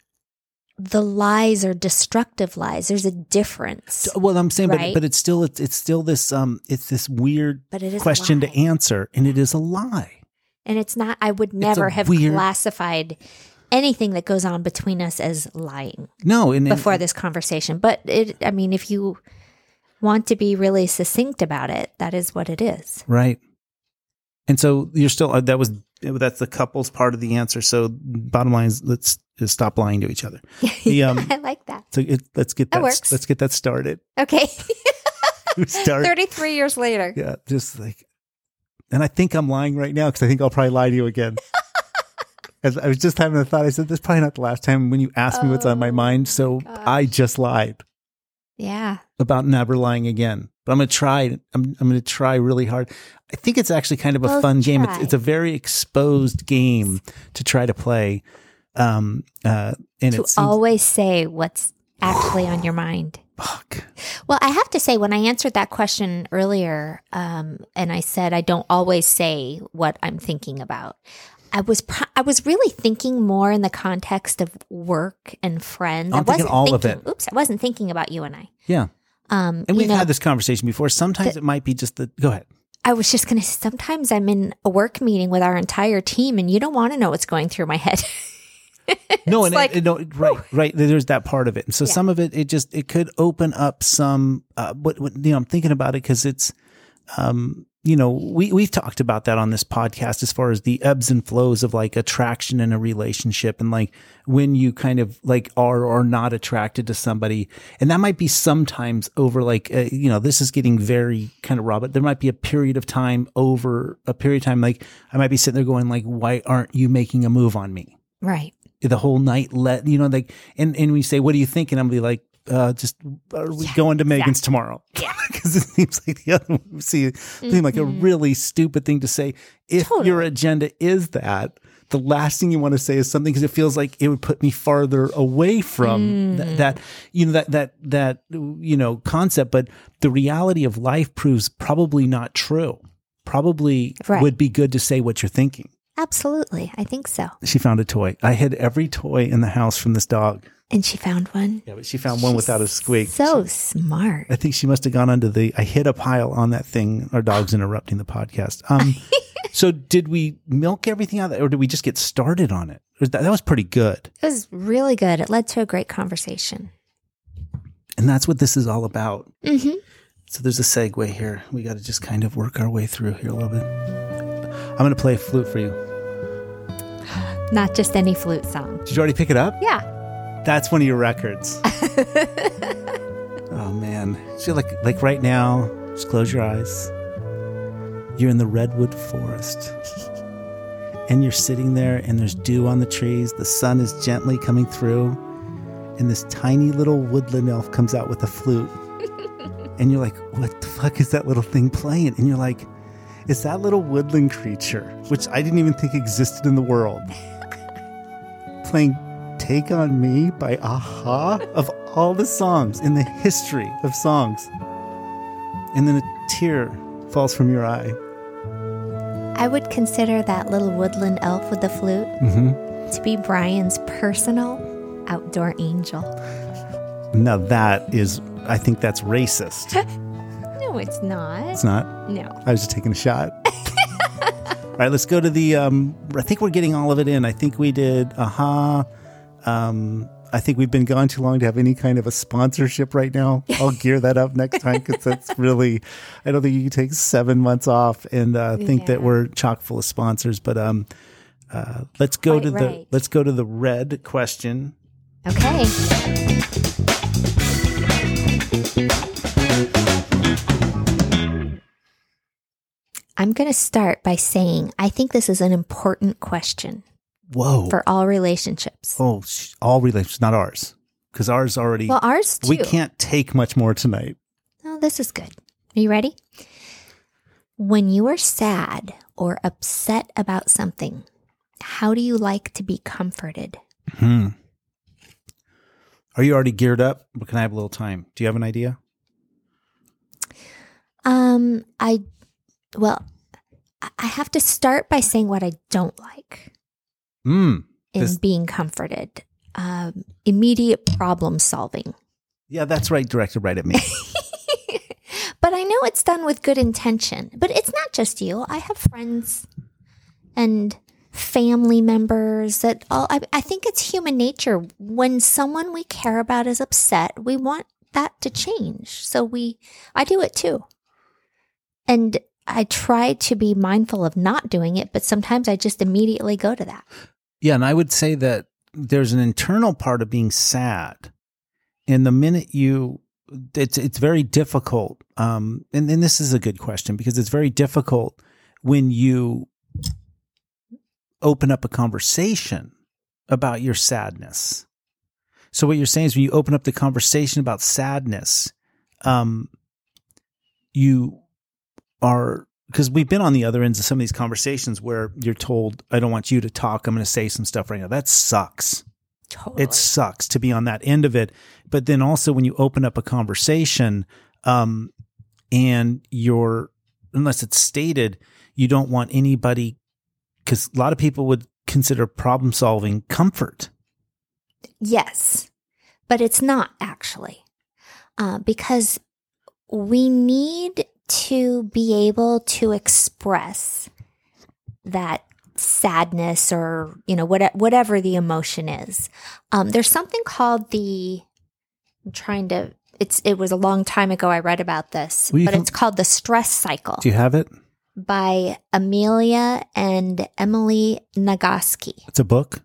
the lies are destructive lies. There's a difference. Well, I'm saying, Right. but but it's still it's, it's still this um it's this weird But it is a question to lie. answer, and it is a lie. And it's not, I would never a have weird- classified anything that goes on between us as lying No, and, and before this conversation. But it, I mean, if you want to be really succinct about it, that is what it is. right. And so you're still uh, that was that's the couple's part of the answer. So bottom line is let's just stop lying to each other. The, um, I like that. So it, let's get That that, works. let's get that started. Okay. Start. thirty-three years later. Yeah, just like, and I think I'm lying right now because I think I'll probably lie to you again. As I was just having a thought, I said, "This is probably not the last time when you asked me what's on my Oh, mind." So gosh. I just lied Yeah. about never lying again. But I'm going to try. I'm, I'm going to try really hard. I think it's actually kind of a Well, fun game. It's, try. it's a very exposed game to try to play. Um, uh, and To it's always say what's actually on your mind. fuck. Well, I have to say, when I answered that question earlier, um, and I said I don't always say what I'm thinking about, I was pro- I was really thinking more in the context of work and friends. I'm I thinking wasn't all of thinking, it. Oops, I wasn't thinking about you and I. Yeah. Um, And you we've know, had this conversation before. Sometimes the- it might be just the, go ahead. I was just going to. Sometimes I'm in a work meeting with our entire team, and you don't want to know what's going through my head. No, It's and like, it, no, right, right. There's that part of it, and so Yeah. some of it, it just it could open up some. Uh, what, what you know, I'm thinking about it because it's, um, you know, we we've talked about that on this podcast as far as the ebbs and flows of like attraction in a relationship, and like when you kind of like are or not attracted to somebody, and that might be sometimes over like uh, you know, this is getting very kind of raw, but there might be a period of time over a period of time, like I might be sitting there going like, why aren't you making a move on me? right. The whole night, let you know, like, and, and we say, what do you think? And I'm gonna be like, uh, just are we Yeah, going to Megan's exactly. tomorrow? Yeah. Because it seems like the other one would see seem like a Mhm. really stupid thing to say. If Totally. your agenda is that, the last thing you want to say is something because it feels like it would put me farther away from th- Mm. that, you know, that that that you know concept. But the reality of life proves probably not true. Probably Right. would be good to say what you're thinking. Absolutely, I think so. She found a toy. I hid every toy in the house from this dog. And she found one. Yeah, but she found one She's without a squeak. So She- smart. I think she must have gone under the. I hit a pile on that thing. Our dog's interrupting the podcast. Um, so did we milk everything out, of that, or did we just get started on it? Was that, that was pretty good, It was really good. It led to a great conversation. and that's what this is all about. Mm-hmm. So there's a segue here. We got to just kind of work our way through here a little bit. I'm going to play a flute for you. Not just any flute song. Did you already pick it up? Yeah. That's one of your records. Oh man. So like like right now, just close your eyes. You're in the redwood forest. And you're sitting there and there's dew on the trees. The sun is gently coming through. And this tiny little woodland elf comes out with a flute. And you're like, what the fuck is that little thing playing? And you're like, it's that little woodland creature, which I didn't even think existed in the world, playing Take On Me by Aha, of all the songs in the history of songs. And then a tear falls from your eye. I would consider that little woodland elf with the flute Mm-hmm. to be Brian's personal outdoor angel. Now that is, I think that's racist. No, it's not. It's not. No. I was just taking a shot. All right, let's go to the, um, I think we're getting all of it in. I think we did Aha, um, I think we've been gone too long to have any kind of a sponsorship right now. I'll gear that up next time because that's really, I don't think you can take seven months off and uh, think Yeah. that we're chock full of sponsors. But um, uh, let's go Quite to the right. let's go to the red question. Okay. I'm going to start by saying I think this is an important question Whoa! for all relationships. Oh, sh- all relationships, not ours, because ours already. Well, ours too. we can't take much more tonight. Oh, this is good. Are you ready? When you are sad or upset about something, how do you like to be comforted? Hmm. Are you already geared up? Or can I have a little time? Do you have an idea? Um, I, well, I- I have to start by saying what I don't like Hmm. in This- being comforted. Um, immediate problem solving. Yeah, that's right. Directed right at me. But I know it's done with good intention. But it's not just you. I have friends and family members that all, I, I think it's human nature. When someone we care about is upset, we want that to change. So we, I do it too. And I try to be mindful of not doing it, but sometimes I just immediately go to that. Yeah, and I would say that there's an internal part of being sad. And the minute you, it's it's very difficult. Um, and, and this is a good question because it's very difficult when you open up a conversation about your sadness. So what you're saying is when you open up the conversation about sadness, um, you are, because we've been on the other ends of some of these conversations where you're told, I don't want you to talk. I'm going to say some stuff right now. That sucks. Totally. It sucks to be on that end of it. But then also when you open up a conversation, um, and you're, unless it's stated, you don't want anybody, because a lot of people would consider problem solving comfort. Yes, but it's not actually, uh, because we need to be able to express that sadness or, you know, what, whatever the emotion is. Um, there's something called the, I'm trying to, it's, it was a long time ago I read about this, Well, you but can- it's called the stress cycle Do you have it? by Amelia and Emily Nagoski. It's a book.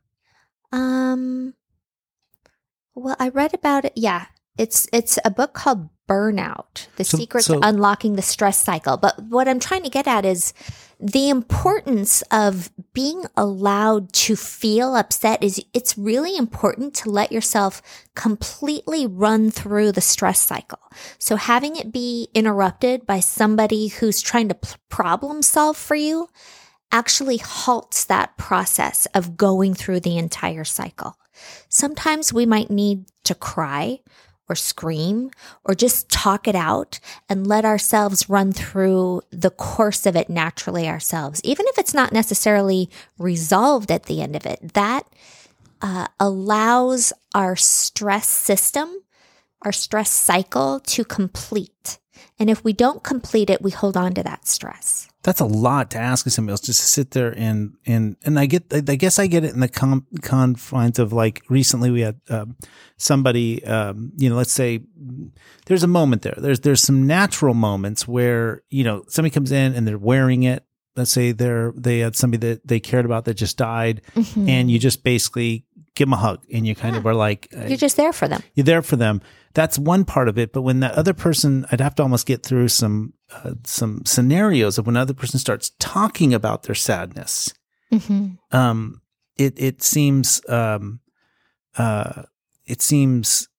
Um, well, I read about it. Yeah, it's it's a book called Burnout: The So- Secret so- to Unlocking the Stress Cycle. But what I'm trying to get at is the importance of being allowed to feel upset. Is it's really important to let yourself completely run through the stress cycle. So having it be interrupted by somebody who's trying to p- problem solve for you actually halts that process of going through the entire cycle. Sometimes we might need to cry or scream or just talk it out and let ourselves run through the course of it naturally ourselves. Even if it's not necessarily resolved at the end of it, that uh, allows our stress system, our stress cycle to complete. And if we don't complete it, we hold on to that stress. That's a lot to ask of somebody else just to sit there and and and I get I guess I get it in the com- confines of like recently we had um, somebody um, you know, let's say there's a moment there there's there's some natural moments where, you know, somebody comes in and they're wearing it. Let's say they're they had somebody that they cared about that just died, Mm-hmm. and you just basically give them a hug and you kind of are like You're just there for them. you're there for them. That's one part of it. But when that other person, I'd have to almost get through some uh, some scenarios of when another person starts talking about their sadness. Mm-hmm. Um, it it seems um, uh, it seems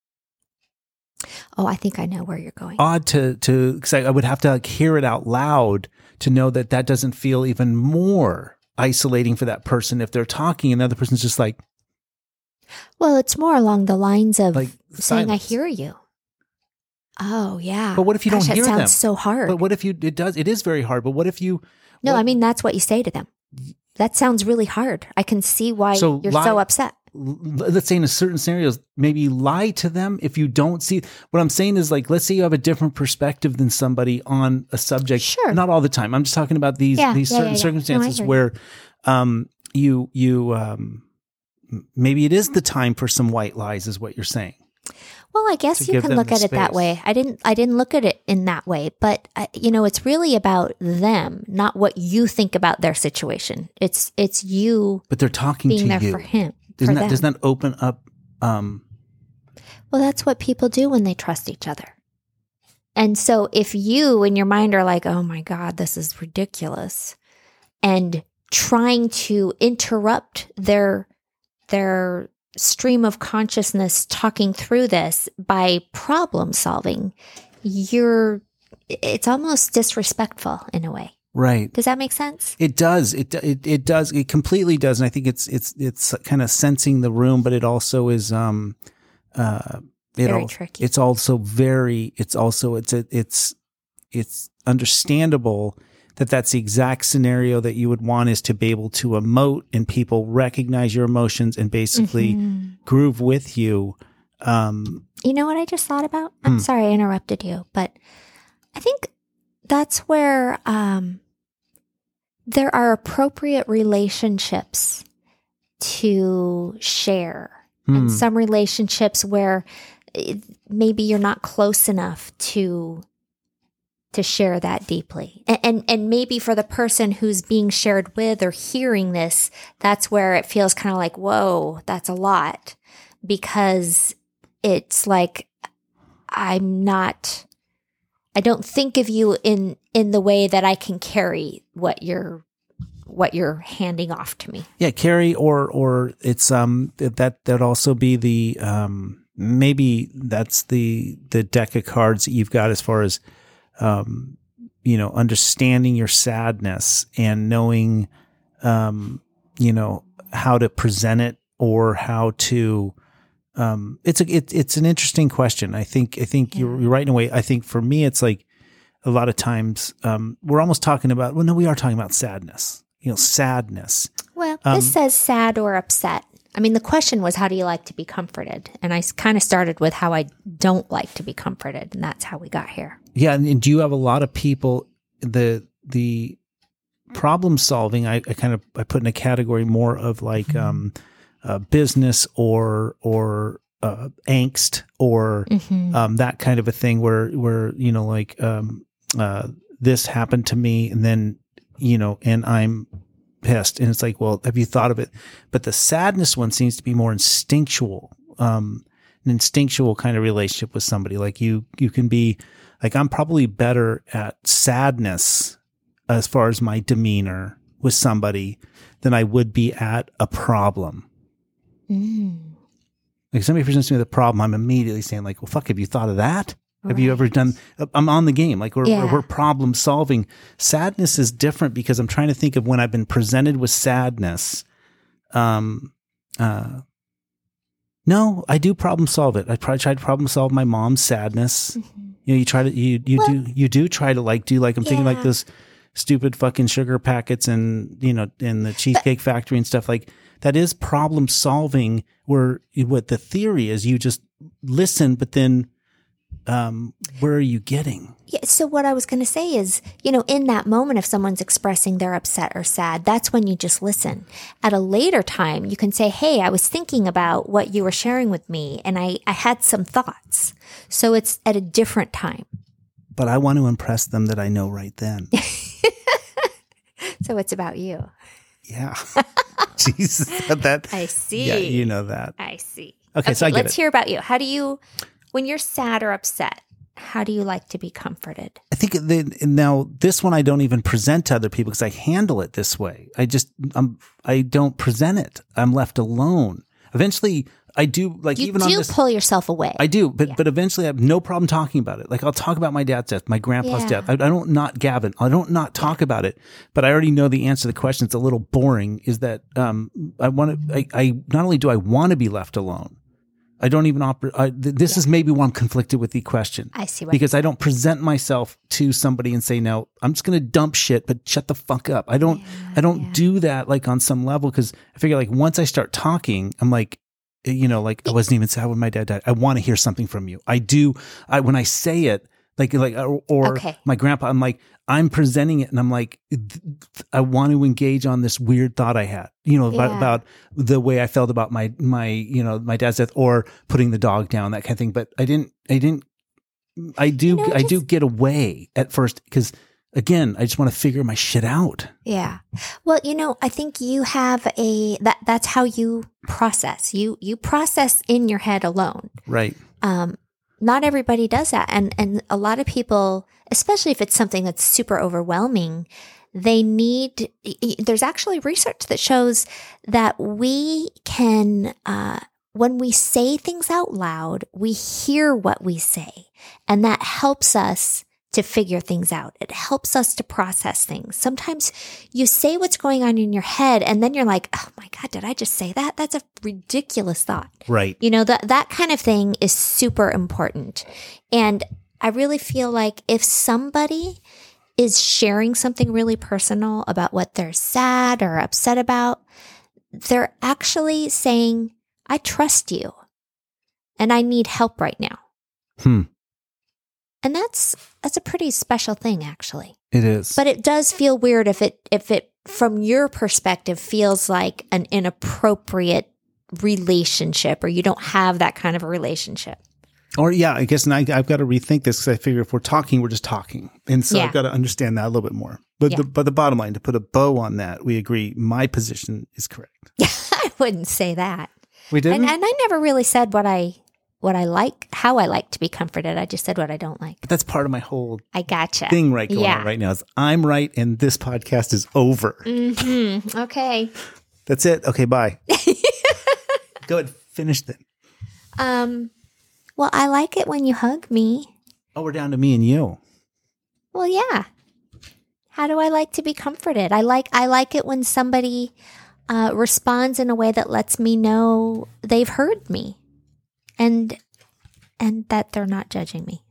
Oh, I think I know where you're going. odd to to because I, I would have to like hear it out loud to know that that doesn't feel even more isolating for that person if they're talking and the other person's just like Well, it's more along the lines of like saying, silence. I hear you. Oh, yeah. But what if you Gosh, don't hear that sounds them? so hard. But what if you? It does. It is very hard. But what if you? no, what- I mean, that's what you say to them. That sounds really hard. I can see why So you're lie- so upset. l- let's say in a certain scenarios, maybe lie to them if you don't see. What I'm saying is like, let's say you have a different perspective than somebody on a subject. Sure. Not all the time. I'm just talking about these Yeah, these yeah, certain yeah, yeah. No, I circumstances hear you. where um, you you um, maybe it is the time for some white lies is what you're saying. Well, I guess you can look at it that way. I didn't I didn't look at it in that way, but uh, you know, it's really about them, not what you think about their situation. It's it's you But they're talking being to there you. for him. Doesn't for that them. doesn't that open up um Well, that's what people do when they trust each other. And so if you in your mind are like, "Oh my God, this is ridiculous," and trying to interrupt their their stream of consciousness talking through this by problem solving, you're it's almost disrespectful in a way. right. Does that make sense? It does. It it it does. It completely does. And I think it's it's it's kind of sensing the room, but it also is um uh it Very al- tricky. It's also very. It's also it's a, it's it's understandable that that's the exact scenario that you would want is to be able to emote and people recognize your emotions and basically Mhm. groove with you. Um, You know what I just thought about? I'm Hmm. sorry I interrupted you, but I think that's where um, there are appropriate relationships to share. hmm. And some relationships where it, maybe you're not close enough to to share that deeply. And, and and maybe for the person who's being shared with or hearing this, that's where it feels kind of like, whoa, that's a lot. Because it's like, I'm not, I don't think of you in in the way that I can carry what you're what you're handing off to me. Yeah, carry or or it's um that that also be the um maybe that's the the deck of cards that you've got as far as um you know understanding your sadness and knowing um you know how to present it or how to um it's a it, it's an interesting question. I think I think Yeah. you're, you're right in a way. I think for me it's like a lot of times um we're almost talking about well no we are talking about sadness. You know, sadness. Well, Um, this says sad or upset. I mean, the question was, how do you like to be comforted? And I kind of started with how I don't like to be comforted, and that's how we got here. Yeah, and, and do you have a lot of people the the problem solving? I, I kind of I put in a category more of like um, uh, business or or uh, angst or Mm-hmm. um, that kind of a thing where where you know like um, uh, this happened to me and then you know and I'm pissed and it's like well have you thought of it? But the sadness one seems to be more instinctual. Um, an instinctual kind of relationship with somebody. Like you, you can be like, I'm probably better at sadness as far as my demeanor with somebody than I would be at a problem. Mm. Like if somebody presents me with a problem, I'm immediately saying like, well, fuck, have you thought of that? Have you Right. ever done, I'm on the game. Like we're, Yeah. we're problem solving. Sadness is different because I'm trying to think of when I've been presented with sadness. Um, uh, No, I do problem solve it. I probably try to problem solve my mom's sadness. Mm-hmm. You know, you try to you you Well- do you do try to like do like I'm thinking like Yeah. those stupid fucking sugar packets and you know in the Cheesecake Factory and stuff like that is problem solving. Where what the theory is, you just listen, but then um, where are you getting? Yeah, so what I was going to say is, you know, in that moment, if someone's expressing they're upset or sad, that's when you just listen. At a later time, you can say, hey, I was thinking about what you were sharing with me and I, I had some thoughts. So it's at a different time. But I want to impress them that I know right then. So it's about you. Yeah, Jesus, that I see. yeah, you know that. I see. Okay, so I get let's it. hear about you. How do you, when you're sad or upset, how do you like to be comforted? I think the, now this one I don't even present to other people because I handle it this way. I just I'm I don't present it. I'm left alone. Eventually, I do like You even on do this. pull yourself away. I do, but Yeah. but eventually I have no problem talking about it. Like I'll talk about my dad's death, my grandpa's Yeah. death. I, I don't not Gavin. I don't not talk about it. But I already know the answer to the question. It's a little boring. Is that um I want to? I, I not only do I want to be left alone. I don't even operate. I, th- this is maybe why I'm conflicted with the question. I see what Because I don't present myself to somebody and say, no, I'm just going to dump shit, but shut the fuck up. I don't, I don't yeah. do that like on some level. Cause I figure like once I start talking, I'm like, you know, like I wasn't even sad when my dad died. I want to hear something from you. I do. I, when I say it, Like, like, or, or Okay. my grandpa, I'm like, I'm presenting it and I'm like, I want to engage on this weird thought I had, you know, about, Yeah. about the way I felt about my, my, you know, my dad's death or putting the dog down, that kind of thing. But I didn't, I didn't, I do, You know, I do just- get away at first because again, I just want to figure my shit out. Yeah. Well, you know, I think you have a that that's how you process. You you process in your head alone. Right. Um not everybody does that. And and a lot of people, especially if it's something that's super overwhelming, they need there's actually research that shows that we can uh when we say things out loud, we hear what we say, and that helps us to figure things out. It helps us to process things. Sometimes you say what's going on in your head and then you're like, oh my God, did I just say that? That's a ridiculous thought. Right. You know, that, that kind of thing is super important. And I really feel like if somebody is sharing something really personal about what they're sad or upset about, they're actually saying, I trust you and I need help right now. Hmm. And that's that's a pretty special thing, actually. It is. But it does feel weird if it if it from your perspective feels like an inappropriate relationship, or you don't have that kind of a relationship. Or yeah, I guess and I, I've got to rethink this because I figure if we're talking, we're just talking, and so Yeah. I've got to understand that a little bit more. But Yeah. the but the bottom line, to put a bow on that, we agree. My position is correct. I wouldn't say that. We didn't. And and I never really said what I what I like, how I like to be comforted. I just said what I don't like. but that's part of my whole I gotcha. thing right going Yeah. on right now. Is I'm right, and this podcast is over. Mm-hmm. Okay. That's it. Okay, bye. Go ahead, finish then. Um. Well, I like it when you hug me. Oh, we're down to me and you. Well, yeah. How do I like to be comforted? I like I like it when somebody uh, responds in a way that lets me know they've heard me, and and that they're not judging me.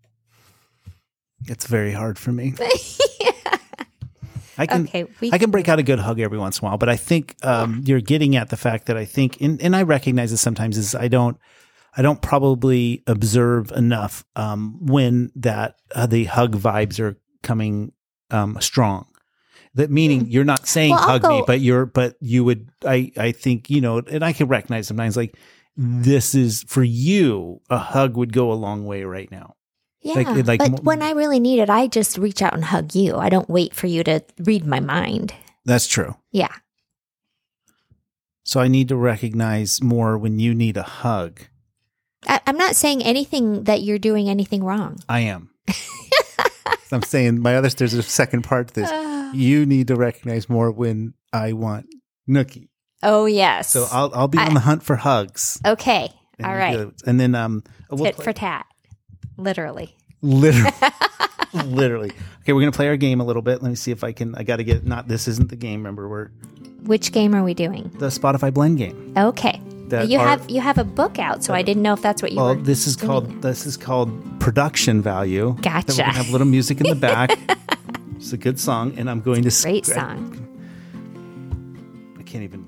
It's very hard for me. I can Okay, we I can break out a good hug every once in a while, but I think um, you're getting at the fact that I think, and, and I recognize this sometimes, is I don't I don't probably observe enough um, when that uh, the hug vibes are coming um, strong. That meaning you're not saying Well, I'll hug me, go- but you're but you would I I think you know, and I can recognize sometimes like this is for you a hug would go a long way right now. Yeah, like- like but mo- when I really need it, I just reach out and hug you. I don't wait for you to read my mind. That's true. Yeah. So I need to recognize more when you need a hug. I, I'm not saying anything that you're doing anything wrong. I am. I'm saying my other, there's a second part to this. You need to recognize more when I want Nookie. Oh, yes. So I'll I'll be I- on the hunt for hugs. okay. And All you right. do it. And then um we'll Tit play- for tat. Literally. literally literally. Okay, we're gonna play our game a little bit. Let me see if I can I gotta get not this isn't the game, remember, we're Which game are we doing? the Spotify blend game. Okay. That you are- have you have a book out, so I didn't know if that's what you Well, were. this is doing. called this is called production value. Gotcha. Then we're gonna have a little music in the back. It's a good song, and I'm going to Great scra- song. I can't even.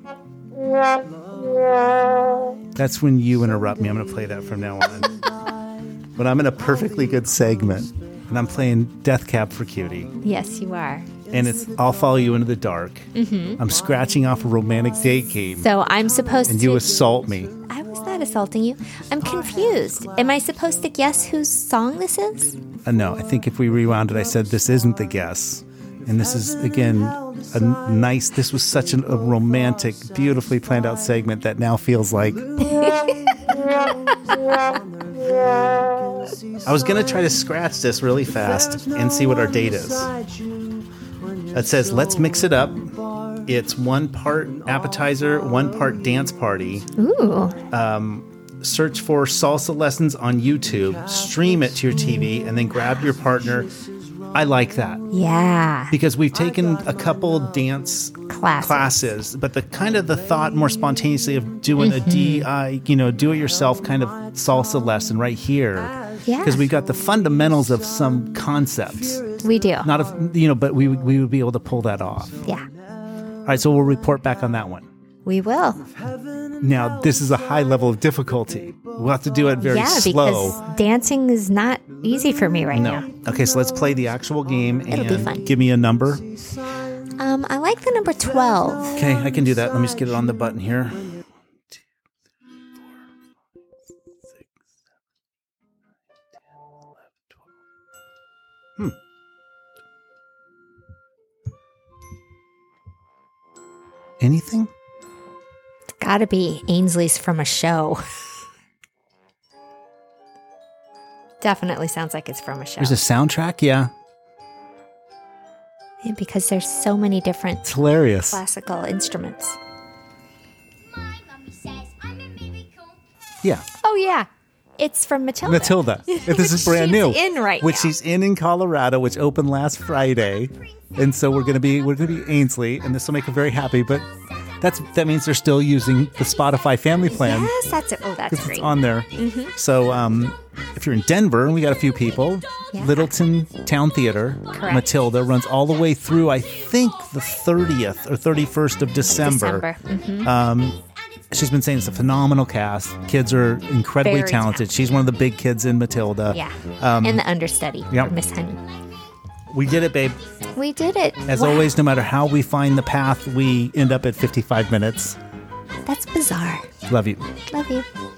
That's when you interrupt me. I'm going to play that from now on. When I'm in a perfectly good segment, and I'm playing Death Cab for Cutie, Yes, you are. and it's I'll follow you into the dark. Mm-hmm. I'm scratching off a romantic date game, So I'm supposed and to. you assault me. I was not assaulting you. I'm confused. Am I supposed to guess whose song this is? Uh, no, I think if we rewound it, I said this isn't the guess. And this is, again, a n- nice, this was such an, a romantic, beautifully planned out segment that now feels like. I was going to try to scratch this really fast and see what our date is. It says, let's mix it up. It's one part appetizer, one part dance party. Ooh. Search for salsa lessons on YouTube, stream it to your T V, and then grab your partner. I like that Yeah. because we've taken a couple dance Classes. classes, but the kind of the thought more spontaneously of doing Mm-hmm. a D I, you know, do it yourself kind of salsa lesson right here. Yeah. Because we've got the fundamentals of some concepts, We do. not of, you know, but we, would- we would be able to pull that off. Yeah. All right, so we'll report back on that one. We will. Now, this is a high level of difficulty. We'll have to do it very yeah, slow. because dancing is not easy for me right No. now. Okay, so let's play the actual game It'll be and fun. give me a number. Um, I like the number twelve. Okay, I can do that. Let me just get it on the button here. Hmm. Anything? It's got to be Ainsley's from a show. Definitely sounds like it's from a show. There's a soundtrack? Yeah. Yeah, because there's so many different It's hilarious. classical instruments. My mummy says I'm a miracle. Yeah. Oh, yeah. It's from Matilda. Matilda. This is brand She's new. in right Which now. she's in in Colorado, which opened last Friday. And so we're gonna be we're gonna be Ainsley, and this will make her very happy. But that's that means they're still using the Spotify family plan. Yes, that's it. Oh, that's It's great. on there. So um, if you're in Denver, and we got a few people, Yeah. Littleton Town Theater, Correct. Matilda runs all the way through, I think, the thirtieth or thirty-first of December. December. Mhm. Um, she's been saying it's a phenomenal cast. Kids are incredibly Very talented. talented. She's one of the big kids in Matilda. Yeah. Um, and the understudy, yep. for Miss Honey. We did it, babe. We did it. As Wow. always, no matter how we find the path, we end up at fifty-five minutes. That's bizarre. Love you. Love you.